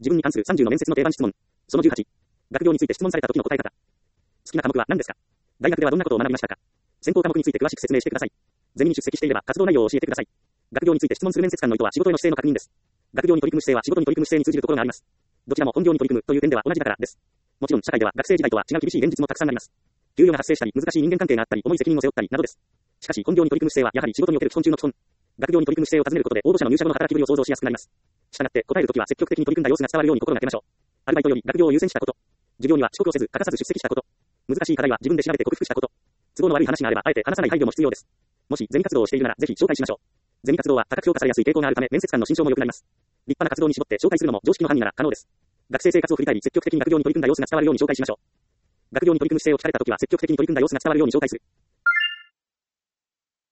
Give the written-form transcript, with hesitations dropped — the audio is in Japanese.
自分に関する30の面接の定番質問。その18。学業について質問された時の答え方。好きな科目は何ですか？大学ではどんなことを学びましたか？専攻科目について詳しく説明してください。ゼミに出席していれば活動内容を教えてください。学業について質問する面接官の意図は仕事への姿勢の確認です。学業に取り組む姿勢は仕事に取り組む姿勢に通じるところがあります。どちらも本業に取り組むという点では同じだからです。もちろん社会では学生時代とは違う厳しい現実もたくさんあります。給与が発生したり、難しい人間関係があったり、重い責任を背負ったりなどです。しかし本業に取り組む姿勢はやはり仕事における基本中の基本。学業に取り組む姿勢を尋ねることで応募者の入社後の働きぶりを想像しやすくなります。したがって答えるときは積極的に取り組んだ様子が伝わるように心がけましょう。アルバイトより学業を優先したこと。授業には遅刻をせず欠かさず出席したこと。難しい課題は自分で調べて克服したこと。都合の悪い話があればあえて話さない配慮も必要です。もしゼミ活動をしているならぜひ紹介しましょう。ゼミ活動は高く評価されやすい傾向があるため面接官の心象も良くなります。立派な活動に絞って紹介するのも常識の範囲なら可能です。学生生活を振り返り積極的に学業に取り組んだ様子が伝わるように紹介しましょう。学業に取り組む姿勢を聞かれたときは積極的に取り組んだ様子が伝わるように紹介する。